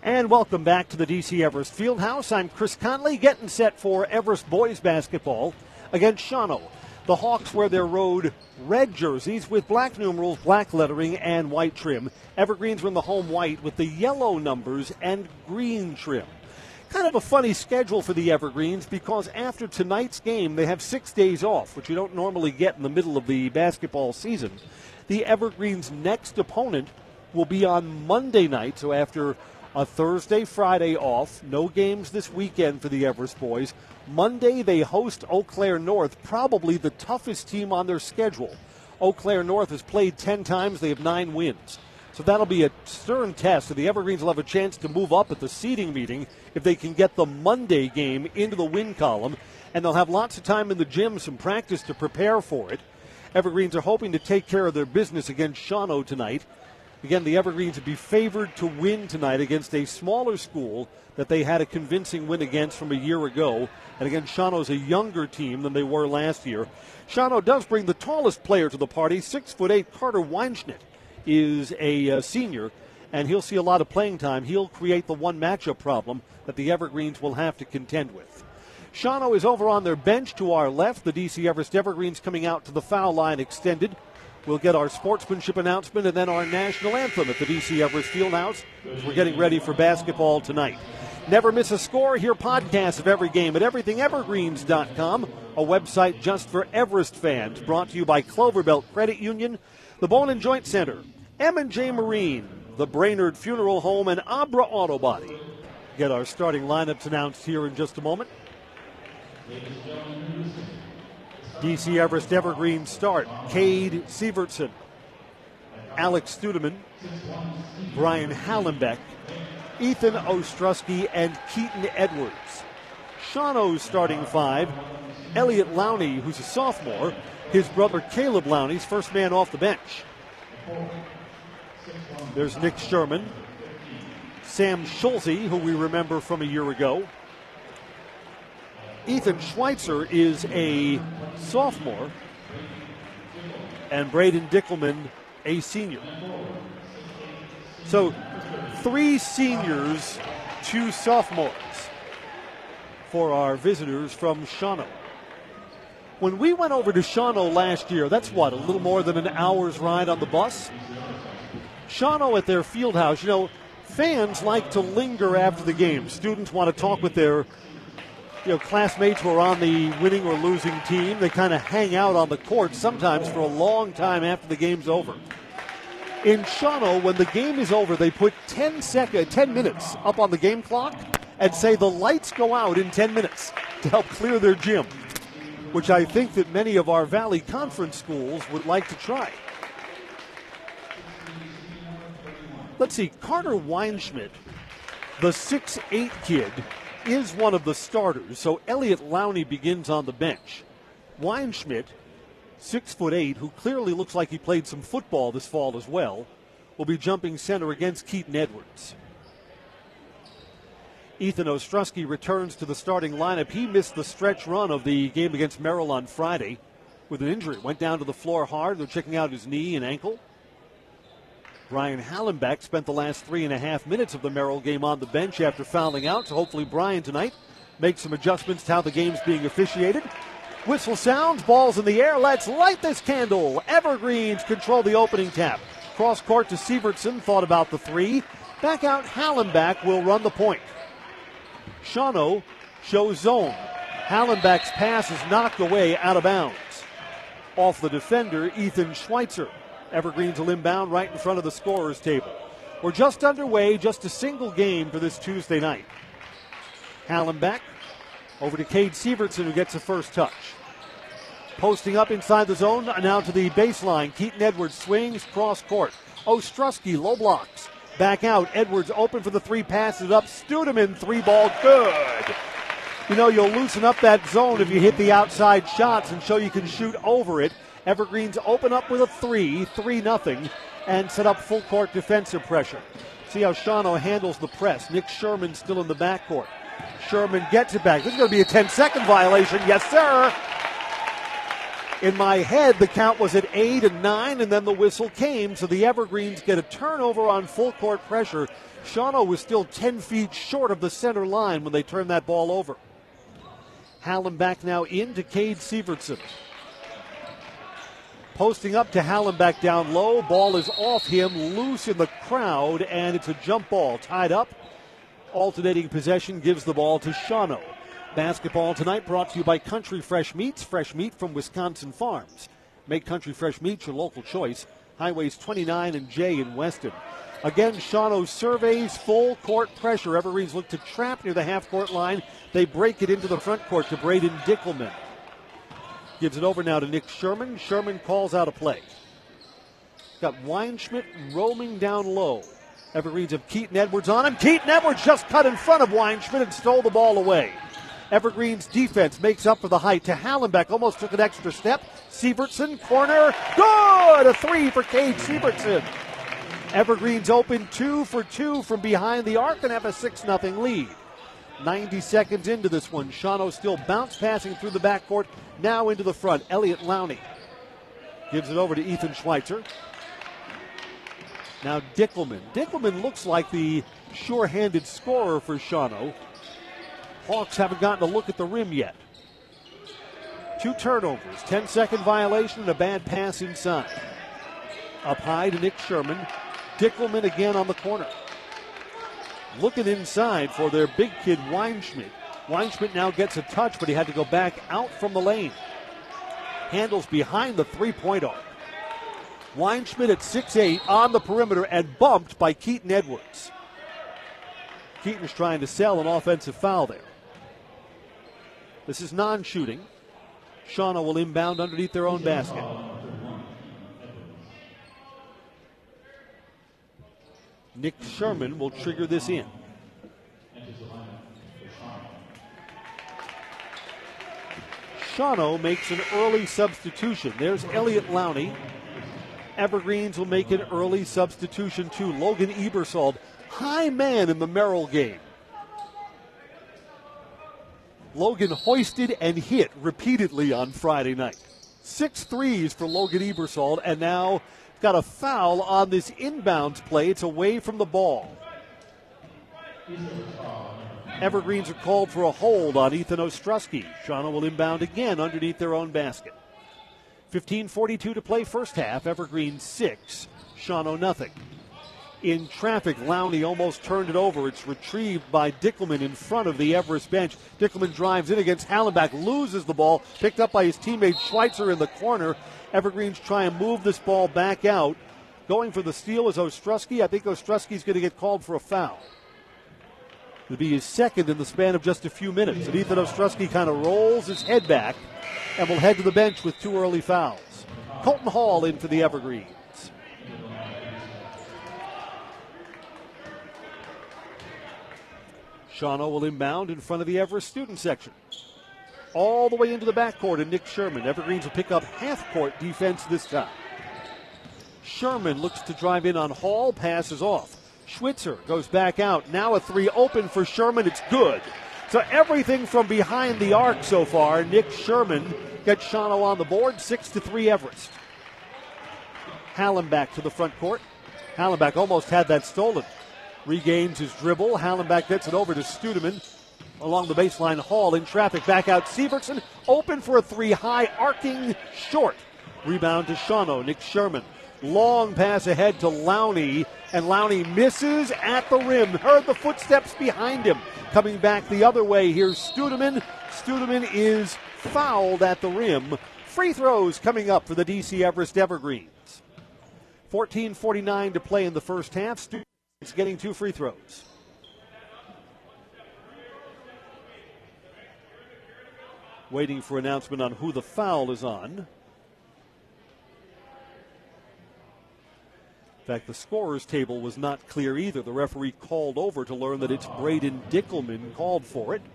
And welcome back to the DC Everest Fieldhouse. I'm Chris Conley, getting set for Everest boys basketball against Shawano. The Hawks wear their road red jerseys with black numerals, black lettering, and white trim. Evergreens are in the home white with the yellow numbers and green trim. Kind of a funny schedule for the Evergreens because after tonight's game, they have 6 days off, which you don't normally get in the middle of the basketball season. The Evergreens' next opponent will be on Monday night, so after a Thursday, Friday off. No games this weekend for the Everest boys. Monday, they host Eau Claire North, probably the toughest team on their schedule. Eau Claire North has played 10 times. They have 9 wins. So that'll be a stern test. So the Evergreens will have a chance to move up at the seeding meeting if they can get the Monday game into the win column. And they'll have lots of time in the gym, some practice to prepare for it. Evergreens are hoping to take care of their business against Shawano tonight. Again, the Evergreens would be favored to win tonight against a smaller school that they had a convincing win against from a year ago. And again, Shawano's a younger team than they were last year. Shawano does bring the tallest player to the party. 6'8" Carter Weinschnitt is a senior, and he'll see a lot of playing time. He'll create the one matchup problem that the Evergreens will have to contend with. Shawano is over on their bench to our left. The DC Everest Evergreens coming out to the foul line extended. We'll get our sportsmanship announcement and then our national anthem at the DC Everest Fieldhouse as we're getting ready for basketball tonight. Never miss a score. Hear podcasts of every game at everythingevergreens.com, a website just for Everest fans. Brought to you by Cloverbelt Credit Union, the Bone and Joint Center, M&J Marine, the Brainerd Funeral Home, and Abra Auto Body. Get our starting lineups announced here in just a moment. DC Everest Evergreen start: Cade Sievertson, Alex Studeman, Brian Hallenbeck, Ethan Ostrowski, and Keaton Edwards. Shawano's starting five: Elliot Lowney, who's a sophomore, his brother Caleb Lowney's first man off the bench. There's Nick Sherman, Sam Schulze, who we remember from a year ago. Ethan Schweitzer is a sophomore, and Braden Dickelman a senior. So 3 seniors, 2 sophomores for our visitors from Shawano. When we went over to Shawano last year, that's a little more than an hour's ride on the bus. Shawano at their field house, fans like to linger after the game. Students want to talk with their classmates who are on the winning or losing team. They kind of hang out on the court sometimes for a long time after the game's over. In Shawano, when the game is over, they put 10 minutes up on the game clock and say the lights go out in 10 minutes to help clear their gym, which I think that many of our Valley Conference schools would like to try. Let's see, Carter Weinschmidt, the 6'8" kid, is one of the starters, so Elliot Lowney begins on the bench. Weinschmidt, 6'8", who clearly looks like he played some football this fall as well, will be jumping center against Keaton Edwards. Ethan Ostrowski returns to the starting lineup. He missed the stretch run of the game against Merrill on Friday with an injury. Went down to the floor hard. They're checking out his knee and ankle. Brian Hallenbeck spent the last 3.5 minutes of the Merrill game on the bench after fouling out, so hopefully Brian tonight makes some adjustments to how the game's being officiated. Whistle sounds, ball's in the air. Let's light this candle. Evergreens control the opening tap. Cross court to Sievertson, thought about the 3. Back out, Hallenbeck will run the point. Shawano shows zone. Hallenbeck's pass is knocked away out of bounds. Off the defender, Ethan Schweitzer. Evergreens will inbound right in front of the scorer's table. We're just underway, just a single game for this Tuesday night. Hallenbeck over to Cade Sievertson, who gets the first touch. Posting up inside the zone, now to the baseline. Keaton Edwards swings, cross court. Ostrowski, low blocks. Back out, Edwards open for the 3, passes it up. Studeman, 3-ball, good. You'll loosen up that zone if you hit the outside shots and show you can shoot over it. Evergreens open up with a 3-0, and set up full court defensive pressure. See how Shawano handles the press. Nick Sherman still in the backcourt. Sherman gets it back. This is going to be a 10-second violation. Yes, sir. In my head, the count was at 8 and 9, and then the whistle came, so the Evergreens get a turnover on full court pressure. Shawano was still 10 feet short of the center line when they turned that ball over. Hallenbach now in to Cade Sievertson. Posting up to Hallenbach down low. Ball is off him, loose in the crowd, and it's a jump ball. Tied up. Alternating possession gives the ball to Shawano. Basketball tonight brought to you by Country Fresh Meats. Fresh meat from Wisconsin farms. Make Country Fresh Meats your local choice. Highways 29 and J in Weston. Again, Shawano surveys full court pressure. Evergreens look to trap near the half-court line. They break it into the front court to Braden Dickelman. Gives it over now to Nick Sherman. Sherman calls out a play. Got Weinschmidt roaming down low. Evergreens have Keaton Edwards on him. Keaton Edwards just cut in front of Weinschmidt and stole the ball away. Evergreen's defense makes up for the height to Hallenbach. Almost took an extra step. Sievertson, corner. Good! A three for Cade Sievertson. Evergreens open 2 for 2 from behind the arc and have a 6-0 lead. 90 seconds into this one. Shawano still bounce passing through the backcourt. Now into the front. Elliot Lowney gives it over to Ethan Schweitzer. Now Dickelman. Dickelman looks like the sure-handed scorer for Shawano. Hawks haven't gotten a look at the rim yet. 2 turnovers, 10-second violation, and a bad pass inside. Up high to Nick Sherman. Dickelman again on the corner. Looking inside for their big kid Weinschmidt. Weinschmidt now gets a touch, but he had to go back out from the lane. Handles behind the three-point arc. Weinschmidt at 6'8" on the perimeter and bumped by Keaton Edwards. Keaton's trying to sell an offensive foul there. This is non-shooting. Shawano will inbound underneath their own basket. Nick Sherman will trigger this in. Shawano makes an early substitution. There's Elliot Lowney. Evergreens will make an early substitution too. Logan Ebersold, high man in the Merrill game. Logan hoisted and hit repeatedly on Friday night. 6 threes for Logan Ebersold, and now got a foul on this inbounds play. It's away from the ball. Evergreens are called for a hold on Ethan Ostrowski. Shawano will inbound again underneath their own basket. 15:42 to play first half. Evergreen 6, Shawano nothing. In traffic, Lowney almost turned it over. It's retrieved by Dickelman in front of the Everest bench. Dickelman drives in against Hallenbach, loses the ball, picked up by his teammate Schweitzer in the corner. Evergreens try and move this ball back out. Going for the steal is Ostrowski. I think Ostrowski's going to get called for a foul. It'll be his second in the span of just a few minutes. And Ethan Ostrowski kind of rolls his head back and will head to the bench with 2 early fouls. Colton Hall in for the Evergreens. Shawano will inbound in front of the Everest student section. All the way into the backcourt and Nick Sherman. Evergreens will pick up half-court defense this time. Sherman looks to drive in on Hall, passes off. Schweitzer goes back out. Now a 3 open for Sherman. It's good. So everything from behind the arc so far. Nick Sherman gets Shawano on the board. 6-3 Everest. Hallenbach to the front court. Hallenbach almost had that stolen. Regains his dribble. Hallenbach gets it over to Studeman. Along the baseline, Hall in traffic. Back out Sievertson. Open for a 3 high, arcing short. Rebound to Shawano. Nick Sherman. Long pass ahead to Lowney. And Lowney misses at the rim. Heard the footsteps behind him. Coming back the other way, here's Studeman. Studeman is fouled at the rim. Free throws coming up for the DC Everest Evergreens. 14:49 to play in the first half. Studeman's getting 2 free throws. Waiting for announcement on who the foul is on. In fact, the scorer's table was not clear either. The referee called over to learn that it's Braden Dickelman called for it.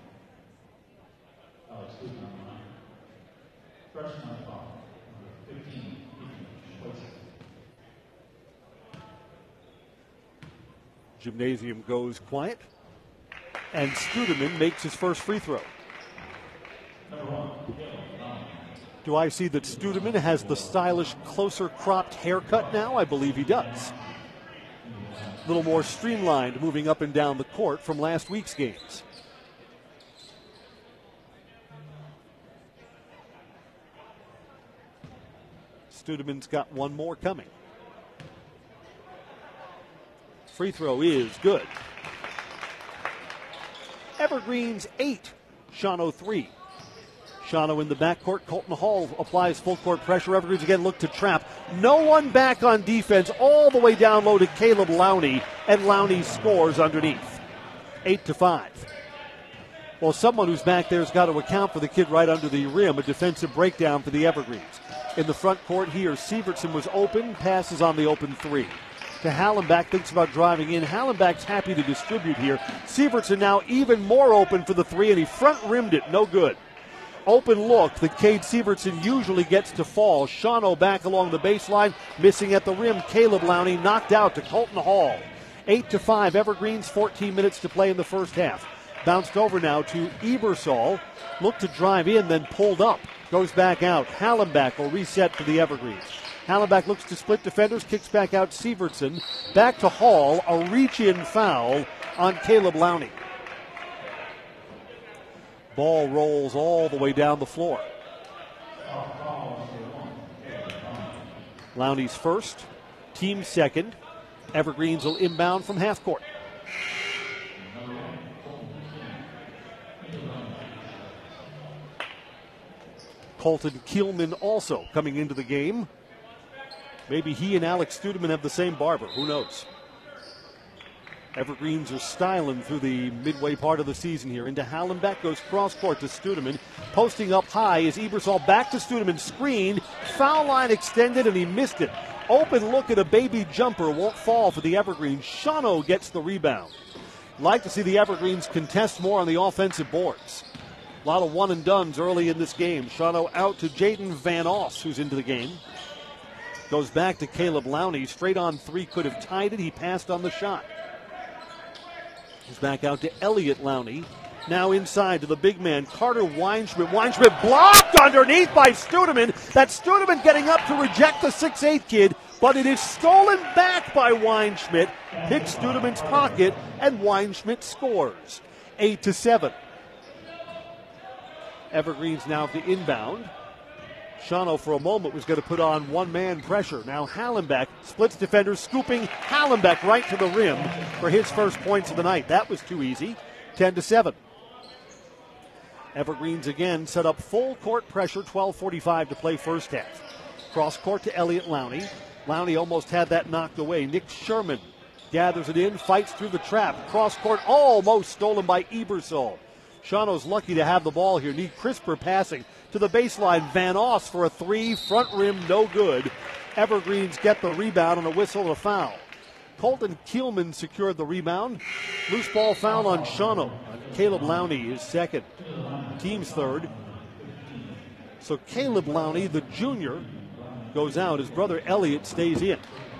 Gymnasium goes quiet, and Studeman makes his first free throw. Do I see that Studeman has the stylish, closer cropped haircut now? I believe he does. A little more streamlined moving up and down the court from last week's games. Studeman's got one more coming. Free throw is good. Evergreen's 8, Shawano 3. Shawano in the backcourt. Colton Hall applies full court pressure. Evergreens again look to trap. No one back on defense. All the way down low to Caleb Lowney, and Lowney scores underneath. 8-5. Well, someone who's back there has got to account for the kid right under the rim. A defensive breakdown for the Evergreens. In the front court here, Sievertson was open. Passes on the open three. To Hallenbach, thinks about driving in. Hallenbach's happy to distribute here. Sievertson now even more open for the three, and he front rimmed it. No good. Open look that Cade Sievertson usually gets to fall. Shawano back along the baseline, missing at the rim. Caleb Lowney knocked out to Colton Hall. 8-5, Evergreens, 14 minutes to play in the first half. Bounced over now to Ebersol. Looked to drive in, then pulled up. Goes back out. Hallenbach will reset for the Evergreens. Hallenbach looks to split defenders, kicks back out Sievertson. Back to Hall, a reach-in foul on Caleb Lowney. Ball rolls all the way down the floor. Lowney's first, team second. Evergreens will inbound from half court. Colton Kielman also coming into the game. Maybe he and Alex Studeman have the same barber. Who knows? Evergreens are styling through the midway part of the season here. Into Hallenbach, goes cross-court to Studeman. Posting up high is Ebersol back to Studeman. Screen, foul line extended, and he missed it. Open look at a baby jumper. Won't fall for the Evergreens. Shawano gets the rebound. Like to see the Evergreens contest more on the offensive boards. A lot of one-and-dones early in this game. Shawano out to Jaden Van Oss, who's into the game. Goes back to Caleb Lowney. Straight on three, could have tied it. He passed on the shot. He's back out to Elliott Lowney. Now inside to the big man, Carter Weinschmidt. Weinschmidt blocked underneath by Studeman. That's Studeman getting up to reject the 6'8 kid, but it is stolen back by Weinschmidt. Hits Studeman's pocket, and Weinschmidt scores. 8-7. Evergreens now to inbound. Shawano for a moment was going to put on one-man pressure. Now Hallenbach splits defenders, scooping Hallenbach right to the rim for his first points of the night. That was too easy. 10-7. Evergreens again set up full court pressure, 12:45 to play first half. Cross court to Elliott Lowney. Lowney almost had that knocked away. Nick Sherman gathers it in, fights through the trap. Cross court almost stolen by Ebersol. Shawano's lucky to have the ball here. Need crisper passing to the baseline. Van Oss for a three. Front rim, no good. Evergreens get the rebound on a whistle and a foul. Colton Kielman secured the rebound. Loose ball foul on Shawano. Caleb Lowney is second. Team's third. So Caleb Lowney, the junior, goes out. His brother Elliott stays in.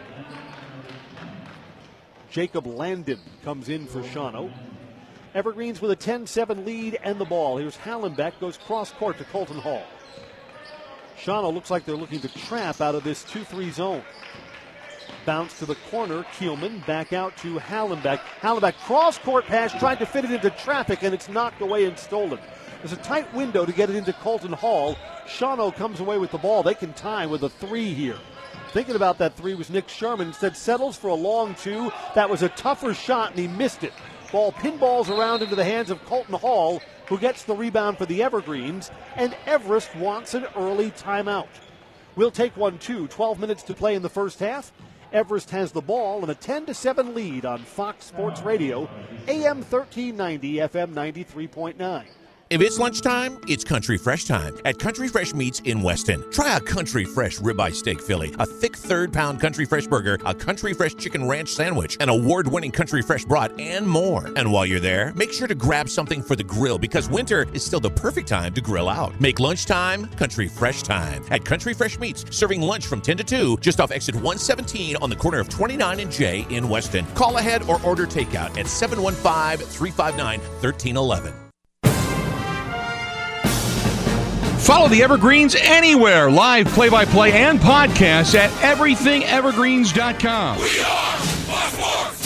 Jacob Landon comes in for Shawano. Evergreens with a 10-7 lead and the ball. Here's Hallenbach, goes cross-court to Colton Hall. Shawano looks like they're looking to trap out of this 2-3 zone. Bounce to the corner, Kielman, back out to Hallenbach. Hallenbach cross-court pass, tried to fit it into traffic, and it's knocked away and stolen. There's a tight window to get it into Colton Hall. Shawano comes away with the ball. They can tie with a three here. Thinking about that three was Nick Sherman. Instead settles for a long two. That was a tougher shot, and he missed it. Ball pinballs around into the hands of Colton Hall, who gets the rebound for the Evergreens, and Everest wants an early timeout. We'll take one, too. 12 minutes to play in the first half. Everest has the ball and a 10-7 lead on Fox Sports Radio, AM 1390, FM 93.9. If it's lunchtime, it's Country Fresh time at Country Fresh Meats in Weston. Try a Country Fresh ribeye steak Philly, a thick third-pound Country Fresh burger, a Country Fresh chicken ranch sandwich, an award-winning Country Fresh brat, and more. And while you're there, make sure to grab something for the grill because winter is still the perfect time to grill out. Make lunchtime Country Fresh time at Country Fresh Meats, serving lunch from 10 to 2 just off exit 117 on the corner of 29 and J in Weston. Call ahead or order takeout at 715-359-1311. Follow the Evergreens anywhere. Live play-by-play and podcasts at everythingevergreens.com. We are Bucksport.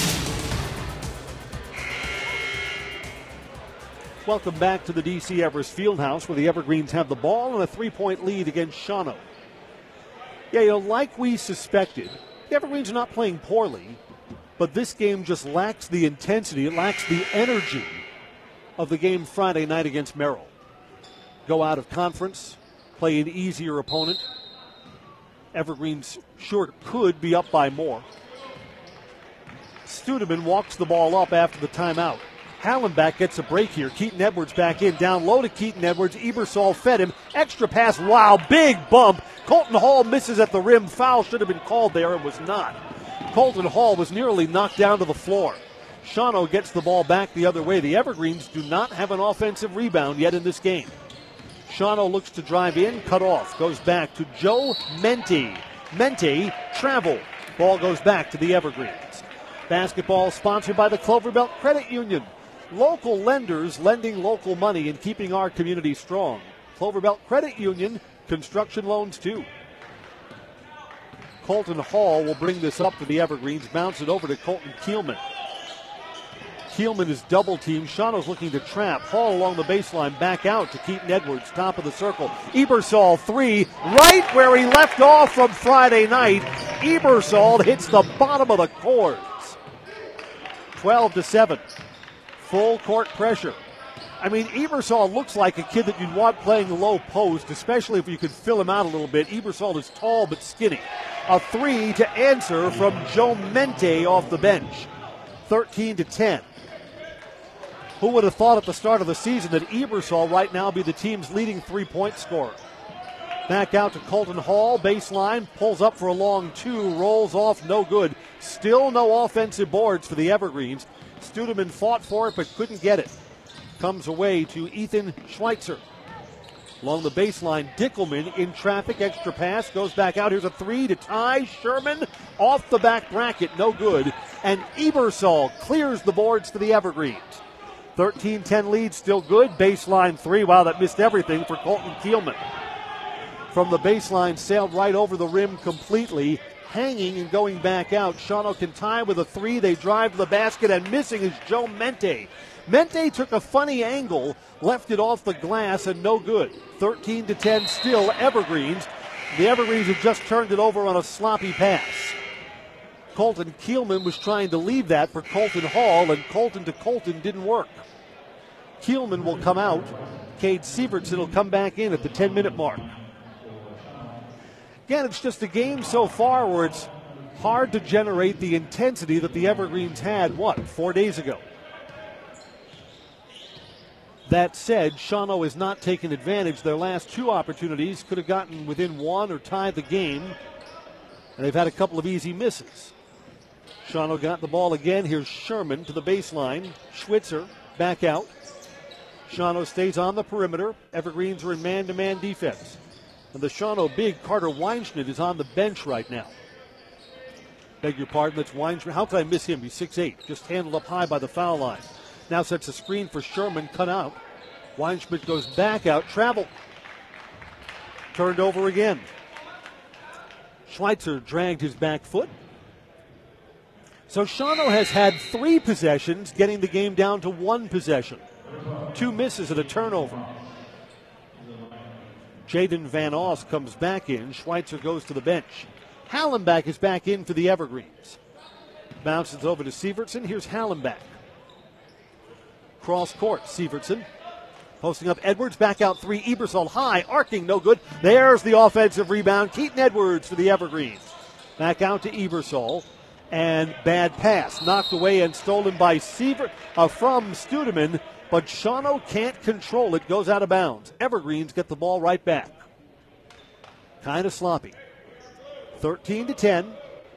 Welcome back to the DC Everest Fieldhouse, where the Evergreens have the ball and a 3-point lead against Shawano. Yeah, like we suspected, the Evergreens are not playing poorly, but this game just lacks the intensity, it lacks the energy of the game Friday night against Merrill. Go out of conference, play an easier opponent. Evergreens sure could be up by more. Studeman walks the ball up after the timeout. Hallenbach gets a break here. Keaton Edwards back in. Down low to Keaton Edwards. Ebersol fed him. Extra pass. Wow, big bump. Colton Hall misses at the rim. Foul should have been called there. It was not. Colton Hall was nearly knocked down to the floor. Shawano gets the ball back the other way. The Evergreens do not have an offensive rebound yet in this game. Shawano looks to drive in, cut off, goes back to Joe Mente. Mente travel. Ball goes back to the Evergreens. Basketball sponsored by the Cloverbelt Credit Union. Local lenders lending local money and keeping our community strong. Cloverbelt Credit Union, construction loans too. Colton Hall will bring this up to the Evergreens, bounce it over to Colton Keelman. Keelman is double teamed. Shawano's looking to trap. Hall along the baseline, back out to Keaton Edwards, top of the circle. Ebersol three, right where he left off from Friday night. Ebersol hits the bottom of the cords. 12-7. Full court pressure. I mean, Ebersol looks like a kid that you'd want playing the low post, especially if you could fill him out a little bit. Ebersol is tall but skinny. A three to answer from Joe Mente off the bench. 13-10. Who would have thought at the start of the season that Ebersol right now be the team's leading three-point scorer? Back out to Colton Hall, baseline, pulls up for a long two, rolls off, no good. Still no offensive boards for the Evergreens. Studeman fought for it but couldn't get it. Comes away to Ethan Schweitzer. Along the baseline, Dickelman in traffic, extra pass, goes back out. Here's a three to tie. Sherman off the back bracket, no good. And Ebersol clears the boards for the Evergreens. 13-10 lead, still good. Baseline three. Wow, that missed everything for Colton Keelman. From the baseline, sailed right over the rim completely, hanging and going back out. Shawano can tie with a three. They drive to the basket, and missing is Joe Mente. Mente took a funny angle, left it off the glass, and no good. 13-10 still, Evergreens. The Evergreens have just turned it over on a sloppy pass. Colton Keelman was trying to leave that for Colton Hall, and Colton to Colton didn't work. Keelman will come out. Cade Sievertson will come back in at the 10-minute mark. Again, it's just a game so far where it's hard to generate the intensity that the Evergreens had, 4 days ago. That said, Shawano has not taken advantage. Their last two opportunities could have gotten within one or tied the game, and they've had a couple of easy misses. Shawano got the ball again. Here's Sherman to the baseline. Schweitzer back out. Shawano stays on the perimeter. Evergreens are in man-to-man defense. And the Shawano big Carter Weinschmidt is on the bench right now. Beg your pardon, that's Weinschmidt. How could I miss him? He's 6'8", just handled up high by the foul line. Now sets a screen for Sherman, cut out. Weinschmidt goes back out, travel. Turned over again. Schweitzer dragged his back foot. So Shawano has had 3 possessions, getting the game down to 1 possession. 2 misses and a turnover. Jaden Van Oss comes back in. Schweitzer goes to the bench. Hallenbach is back in for the Evergreens. Bounces over to Sievertson. Here's Hallenbach. Cross court, Sievertson. Posting up Edwards, back out 3. Ebersol high, arcing, no good. There's the offensive rebound. Keaton Edwards for the Evergreens. Back out to Ebersol. And bad pass, knocked away and stolen by from Studeman. But Shawano can't control it, goes out of bounds. Evergreens get the ball right back. Kind of sloppy. 13-10.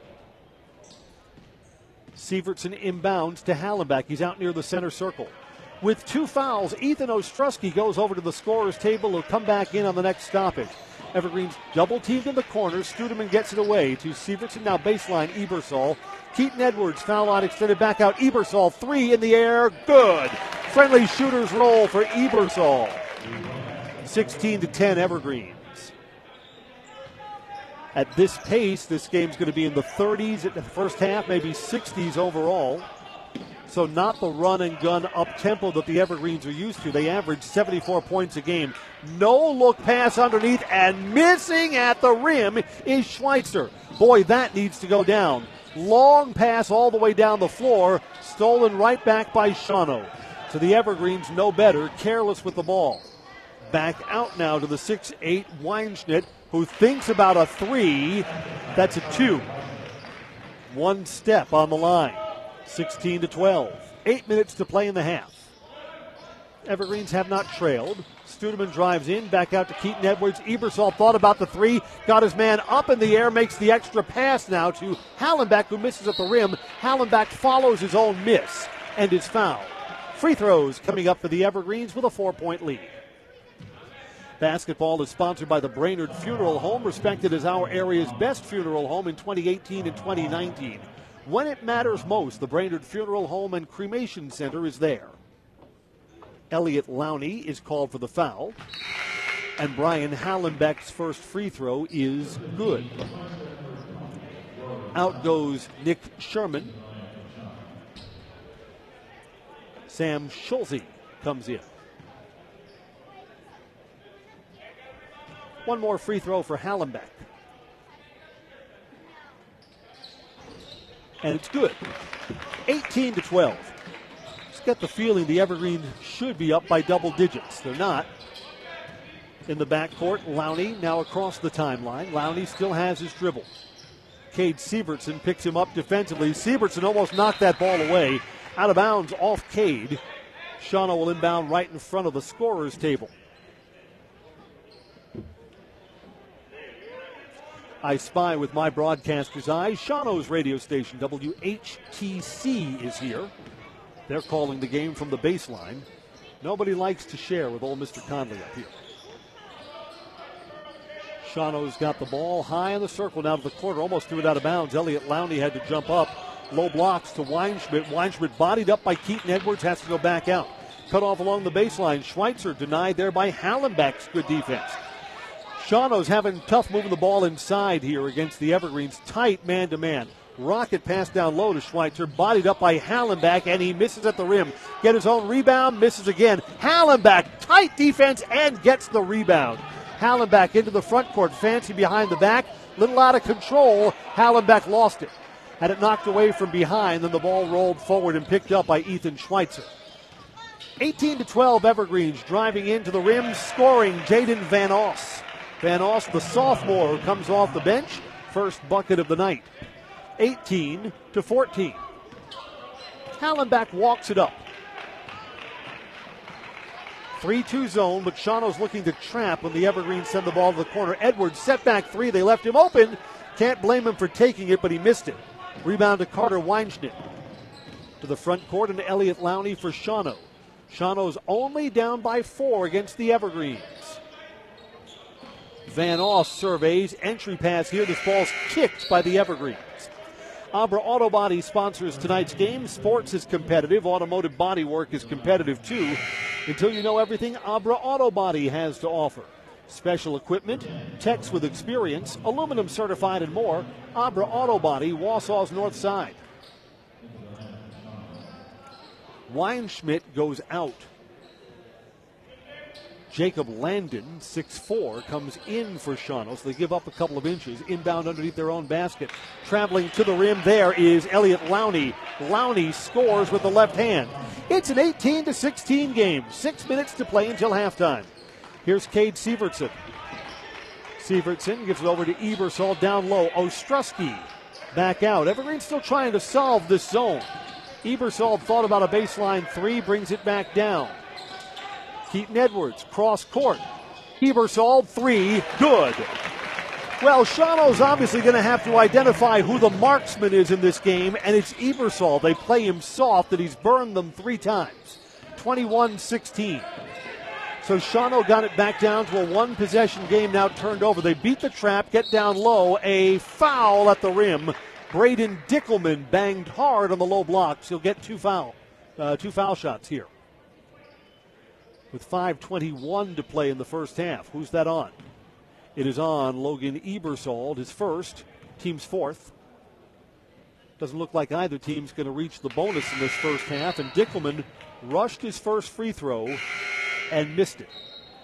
Sievertson inbounds to Hallenbach. He's out near the center circle. With 2 fouls, Ethan Ostrowski goes over to the scorer's table. He'll come back in on the next stoppage. Evergreens double teamed in the corner. Studeman gets it away to Sievertson. Now baseline, Ebersol. Keaton Edwards, foul line extended back out. Ebersol, 3 in the air. Good. Friendly shooter's roll for Ebersol. 16-10 Evergreens. At this pace, this game's going to be in the 30s at the first half, maybe 60s overall. So not the run and gun up tempo that the Evergreens are used to. They average 74 points a game. No look pass underneath, and missing at the rim is Schweitzer. Boy, that needs to go down. Long pass all the way down the floor, stolen right back by Shawano. So the Evergreens know better, careless with the ball. Back out now to the 6'8 Weinschmidt, who thinks about a 3. That's a 2. One step on the line. 16-12. 8 minutes to play in the half. Evergreens have not trailed. Studeman drives in, back out to Keaton Edwards. Ebersol thought about the 3, got his man up in the air, makes the extra pass now to Hallenbeck, who misses at the rim. Hallenbeck follows his own miss and is fouled. Free throws coming up for the Evergreens with a 4-point lead. Basketball is sponsored by the Brainerd Funeral Home, respected as our area's best funeral home in 2018 and 2019. When it matters most, the Brainerd Funeral Home and Cremation Center is there. Elliot Lowney is called for the foul, and Brian Hallenbeck's first free throw is good. Out goes Nick Sherman. Sam Schulze comes in. One more free throw for Hallenbeck. And it's good. 18-12. Just get the feeling the Evergreens should be up by double digits. They're not. In the backcourt, Lowney now across the timeline. Lowney still has his dribble. Cade Sievertson picks him up defensively. Sievertson almost knocked that ball away. Out of bounds off Cade. Shawano will inbound right in front of the scorer's table. I spy with my broadcaster's eyes. Shawano's radio station, WHTC, is here. They're calling the game from the baseline. Nobody likes to share with old Mr. Conley up here. Shawano's got the ball high in the circle now to the corner. Almost threw it out of bounds. Elliot Lowney had to jump up. Low blocks to Weinschmidt. Weinschmidt bodied up by Keaton Edwards, has to go back out. Cut off along the baseline. Schweitzer denied there by Hallenbeck's good defense. Shawano's having tough moving the ball inside here against the Evergreens. Tight man-to-man. Rocket pass down low to Schweitzer. Bodied up by Hallenbeck, and he misses at the rim. Get his own rebound, misses again. Hallenbeck, tight defense, and gets the rebound. Hallenbeck into the front court. Fancy behind the back. Little out of control. Hallenbeck lost it. Had it knocked away from behind, then the ball rolled forward and picked up by Ethan Schweitzer. 18-12 Evergreens driving into the rim, scoring Jaden Van Oss. Van Oss, the sophomore who comes off the bench, first bucket of the night. 18-14. Hallenbeck walks it up. 3-2 zone, but Shawano's looking to trap when the Evergreens send the ball to the corner. Edwards, setback 3. They left him open. Can't blame him for taking it, but he missed it. Rebound to Carter Weinschmidt. To the front court and Elliot Lowney for Shawano. Shawano's only down by 4 against the Evergreens. Van Oss surveys. Entry pass here. This ball's kicked by the Evergreens. Abra Auto Body sponsors tonight's game. Sports is competitive. Automotive body work is competitive too. Until you know everything Abra Auto Body has to offer. Special equipment, techs with experience, aluminum certified and more. Abra Auto Body, Wausau's North Side. Weinschmidt goes out. Jacob Landon, 6'4", comes in for Shawano, so they give up a couple of inches. Inbound underneath their own basket. Traveling to the rim, there is Elliot Lowney. Lowney scores with the left hand. It's an 18-16 game. 6 minutes to play until halftime. Here's Cade Sievertson. Sievertson gives it over to Ebersol down low. Ostrowski back out. Evergreen still trying to solve this zone. Ebersol thought about a baseline 3, brings it back down. Keaton Edwards, cross court. Ebersol, 3, good. Well, Shawano's obviously going to have to identify who the marksman is in this game, and it's Ebersol. They play him soft, and he's burned them 3 times. 21-16. So Shawano got it back down to a 1-possession game now turned over. They beat the trap, get down low. A foul at the rim. Braden Dickelman banged hard on the low blocks. He'll get 2 foul shots here. with 5:21 to play in the first half. Who's that on? It is on Logan Ebersold, his first, team's fourth. Doesn't look like either team's going to reach the bonus in this first half, and Dickelman rushed his first free throw and missed it.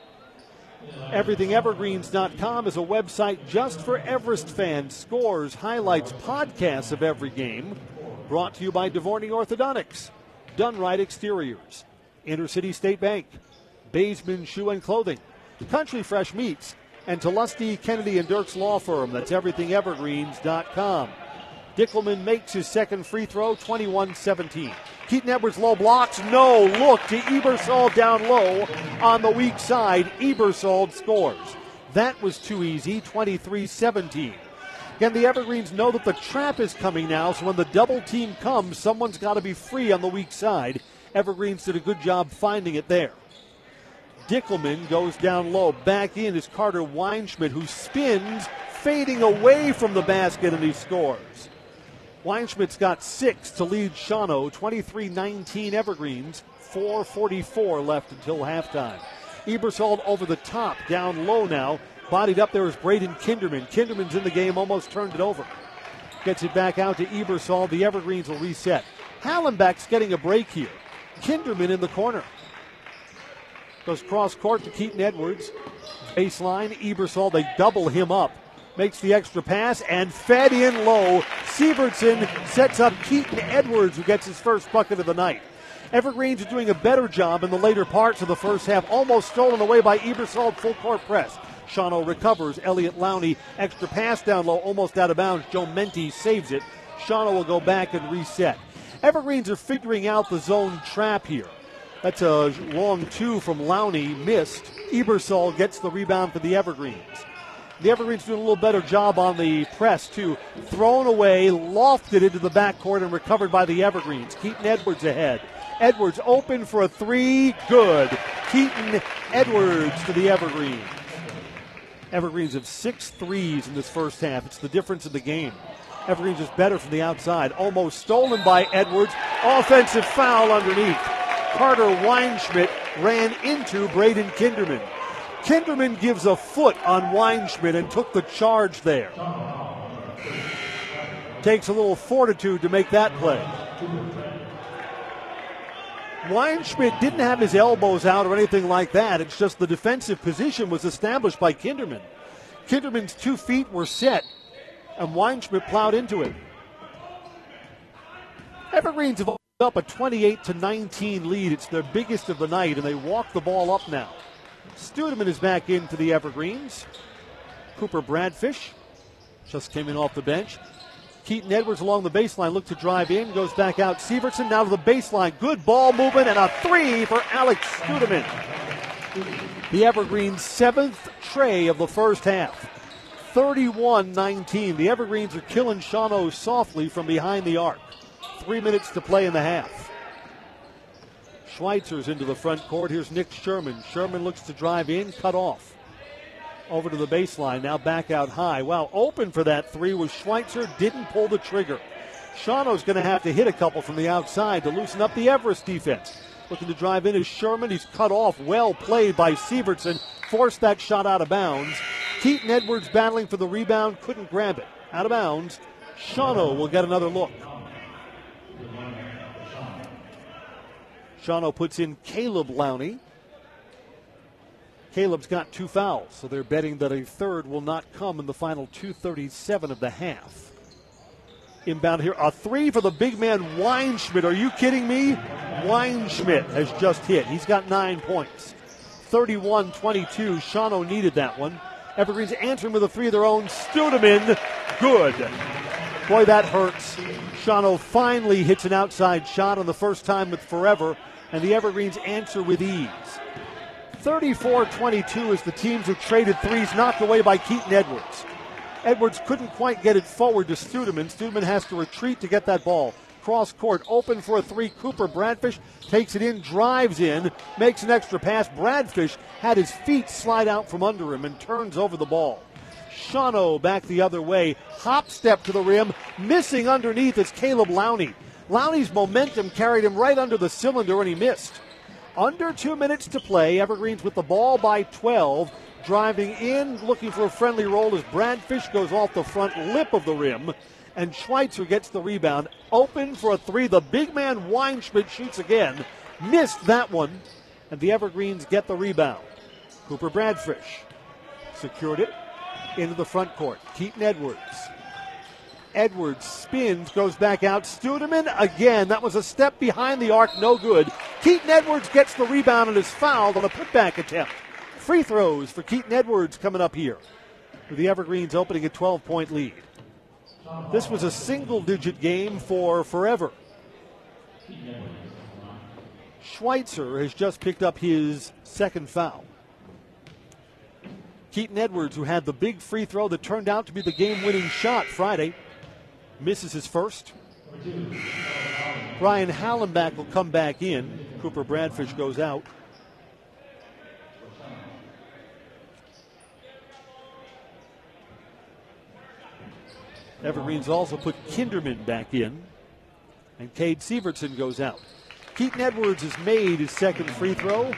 EverythingEvergreens.com is a website just for Everest fans. Scores, highlights, podcasts of every game. Brought to you by Dvorny Orthodontics, Done Right Exteriors, Intercity State Bank, Baseman Shoe and Clothing, Country Fresh Meats, and Tulusty, Kennedy & Dirks Law Firm. That's EverythingEvergreens.com. Dickelman makes his second free throw, 21-17. Keaton Edwards low blocks, no look to Ebersold down low on the weak side. Ebersold scores. That was too easy, 23-17. Again, the Evergreens know that the trap is coming now, so when the double team comes, someone's got to be free on the weak side. Evergreens did a good job finding it there. Dickelman goes down low. Back in is Carter Weinschmidt, who spins, fading away from the basket, and he scores. Weinschmidt's got 6 to lead Shawano, 23-19 Evergreens, 4:44 left until halftime. Ebersold over the top, down low now. Bodied up there is Braden Kinderman. Kinderman's in the game, almost turned it over. Gets it back out to Ebersold. The Evergreens will reset. Hallenbeck's getting a break here. Kinderman in the corner. Goes cross court to Keaton Edwards. Baseline, Ebersold, they double him up. Makes the extra pass and fed in low. Sievertson sets up Keaton Edwards, who gets his first bucket of the night. Evergreens are doing a better job in the later parts of the first half. Almost stolen away by Ebersold, full court press. Shawano recovers. Elliott Lowney, extra pass down low, almost out of bounds. Joe Menti saves it. Shawano will go back and reset. Evergreens are figuring out the zone trap here. That's a long two from Lowney, missed. Ebersold gets the rebound for the Evergreens. The Evergreens doing a little better job on the press, too. Thrown away, lofted into the backcourt, and recovered by the Evergreens. Keaton Edwards ahead. Edwards open for a three. Good. Keaton Edwards to the Evergreens. Evergreens have 6 threes in this first half. It's the difference in the game. Evergreens is better from the outside. Almost stolen by Edwards. Offensive foul underneath. Carter Weinschmidt ran into Braden Kinderman. Kinderman gives a foot on Weinschmidt and took the charge there. Takes a little fortitude to make that play. Weinschmidt didn't have his elbows out or anything like that. It's just the defensive position was established by Kinderman. Kinderman's 2 feet were set, and Weinschmidt plowed into it. Evergreens have up a 28-19 lead. It's their biggest of the night, and they walk the ball up now. Studeman is back into the Evergreens. Cooper Bradfish just came in off the bench. Keaton Edwards along the baseline, looked to drive in, goes back out. Sievertson now to the baseline. Good ball movement and a 3 for Alex Studeman. The Evergreens' 7th tray of the first half. 31-19. The Evergreens are killing Shawano softly from behind the arc. 3 minutes to play in the half. Schweitzer's into the front court. Here's Nick Sherman. Sherman looks to drive in, cut off. Over to the baseline, now back out high. Wow, open for that 3 was Schweitzer, didn't pull the trigger. Shawano's going to have to hit a couple from the outside to loosen up the Everest defense. Looking to drive in is Sherman. He's cut off. Well played by Sievertson. Forced that shot out of bounds. Keaton Edwards battling for the rebound, couldn't grab it. Out of bounds. Shawano will get another look. Shawano puts in Caleb Lowney. Caleb's got 2 fouls, so they're betting that a third will not come in the final 2:37 of the half. Inbound here, a 3 for the big man Weinschmidt. Are you kidding me? Weinschmidt has just hit. He's got 9 points. 31-22. Shawano needed that one. Evergreens answering with a 3 of their own. Studeman, good. Boy, that hurts. Shawano finally hits an outside shot on the first time with forever, and the Evergreens answer with ease. 34-22 as the teams who traded threes knocked away by Keaton Edwards. Edwards couldn't quite get it forward to Studeman. Studeman has to retreat to get that ball. Cross court, open for a 3. Cooper Bradfish takes it in, drives in, makes an extra pass. Bradfish had his feet slide out from under him and turns over the ball. Shawano back the other way, hop step to the rim, missing underneath is Caleb Lowney. Lowney's momentum carried him right under the cylinder and he missed. Under 2 minutes to play. Evergreens with the ball by 12. Driving in, looking for a friendly roll as Brad Fish goes off the front lip of the rim. And Schweitzer gets the rebound. Open for a three. The big man Weinschmidt shoots again. Missed that one. And the Evergreens get the rebound. Cooper Bradfish secured it into the front court. Keaton Edwards. Edwards spins, goes back out. Studeman again. That was a step behind the arc, no good. Keaton Edwards gets the rebound and is fouled on a putback attempt. Free throws for Keaton Edwards coming up here, with the Evergreens opening a 12-point lead. This was a single-digit game for forever. Schweitzer has just picked up his second foul. Keaton Edwards, who had the big free throw that turned out to be the game-winning shot Friday, misses his first. Brian Hallenbach will come back in. Cooper Bradfish goes out. Evergreens also put Kinderman back in. And Cade Sievertson goes out. Keaton Edwards has made his second free throw.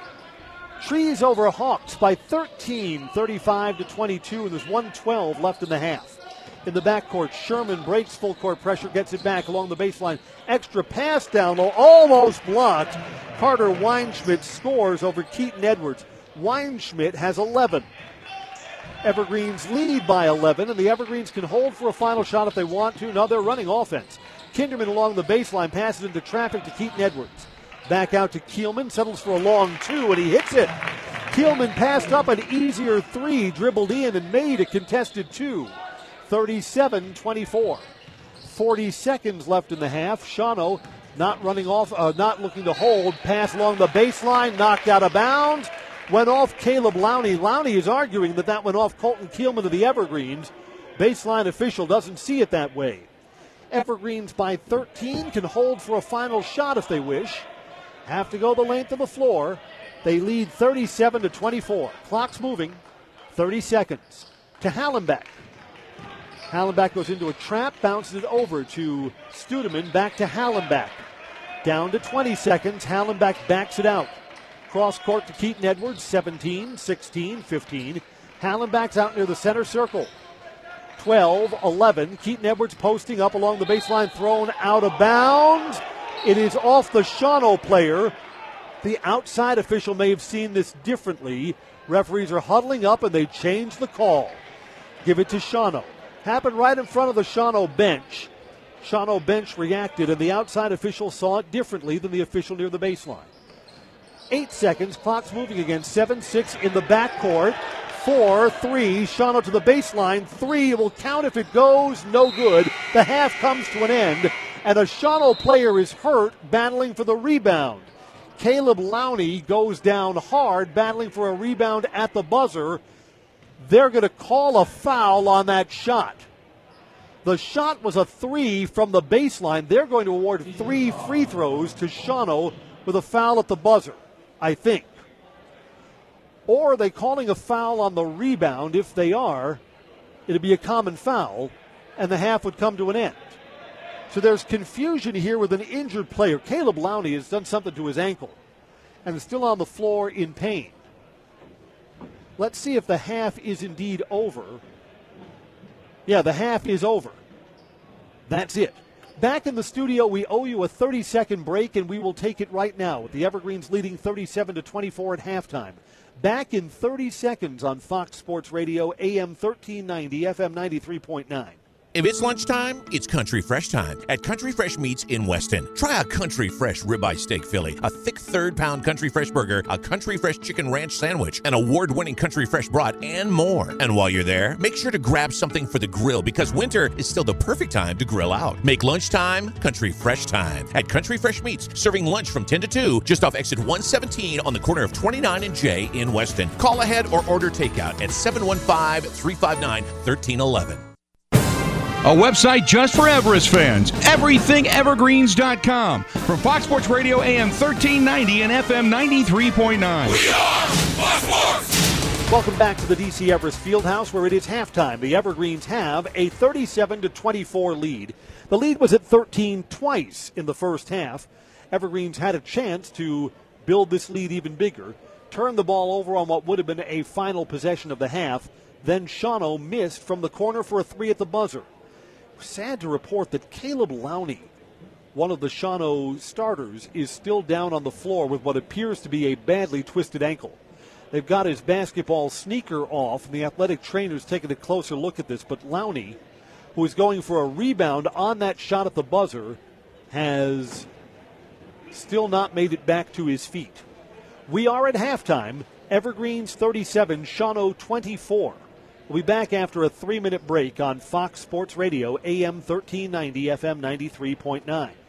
Trees over Hawks by 13, 35-22, and there's 1:12 left in the half. In the backcourt, Sherman breaks full court pressure, gets it back along the baseline. Extra pass down low, almost blocked. Carter Weinschmidt scores over Keaton Edwards. Weinschmidt has 11. Evergreens lead by 11, and the Evergreens can hold for a final shot if they want to. No, they're running offense. Kinderman along the baseline passes into traffic to Keaton Edwards. Back out to Keelman, settles for a long two, and he hits it. Keelman passed up an easier three, dribbled in, and made a contested two. 37-24. 40 seconds left in the half. Shawano not running off, not looking to hold. Pass along the baseline, knocked out of bounds. Went off Caleb Lowney. Lowney is arguing that went off Colton Keelman of the Evergreens. Baseline official doesn't see it that way. Evergreens by 13 can hold for a final shot if they wish. Have to go the length of the floor. They lead 37-24. Clock's moving. 30 seconds to Hallenbach. Hallenbach goes into a trap, bounces it over to Studeman, back to Hallenbach. Down to 20 seconds. Hallenbach backs it out. Cross court to Keaton Edwards, 17, 16, 15. Hallenbach's out near the center circle. 12, 11. Keaton Edwards posting up along the baseline, thrown out of bounds. It is off the Shawano player. The outside official may have seen this differently. Referees are huddling up and they change the call. Give it to Shawano. Happened right in front of the Shawano bench. Shawano bench reacted, and the outside official saw it differently than the official near the baseline. 8 seconds, clock's moving again, 7-6 in the backcourt. 4-3, Shawano to the baseline. 3 will count if it goes, no good. The half comes to an end, and a Shawano player is hurt, battling for the rebound. Caleb Lowney goes down hard, battling for a rebound at the buzzer. They're going to call a foul on that shot. The shot was a 3 from the baseline. They're going to award 3 free throws to Shawano with a foul at the buzzer, I think. Or are they calling a foul on the rebound? If they are, it'd be a common foul, and the half would come to an end. So there's confusion here with an injured player. Caleb Lowney has done something to his ankle and is still on the floor in pain. Let's see if the half is indeed over. Yeah, the half is over. That's it. Back in the studio, we owe you a 30-second break, and we will take it right now, with the Evergreens leading 37-24 at halftime. Back in 30 seconds on Fox Sports Radio, AM 1390, FM 93.9. If it's lunchtime, it's Country Fresh time at Country Fresh Meats in Weston. Try a Country Fresh ribeye steak Philly, a thick third-pound Country Fresh burger, a Country Fresh chicken ranch sandwich, an award-winning Country Fresh brat, and more. And while you're there, make sure to grab something for the grill, because winter is still the perfect time to grill out. Make lunchtime Country Fresh time at Country Fresh Meats, serving lunch from 10 to 2 just off exit 117 on the corner of 29 and J in Weston. Call ahead or order takeout at 715-359-1311. A website just for Everest fans. EverythingEvergreens.com. From Fox Sports Radio, AM 1390 and FM 93.9. We are Fox Sports! Welcome back to the DC Everest Fieldhouse, where it is halftime. The Evergreens have a 37-24 lead. The lead was at 13 twice in the first half. Evergreens had a chance to build this lead even bigger, turned the ball over on what would have been a final possession of the half. Then Shawano missed from the corner for a 3 at the buzzer. Sad to report that Caleb Lowney, one of the Shawano starters, is still down on the floor with what appears to be a badly twisted ankle. They've got his basketball sneaker off, and the athletic trainer's taking a closer look at this. But Lowney, who is going for a rebound on that shot at the buzzer, has still not made it back to his feet. We are at halftime. Evergreens 37, Shawano 24. We'll be back after a 3-minute break on Fox Sports Radio, AM 1390, FM 93.9.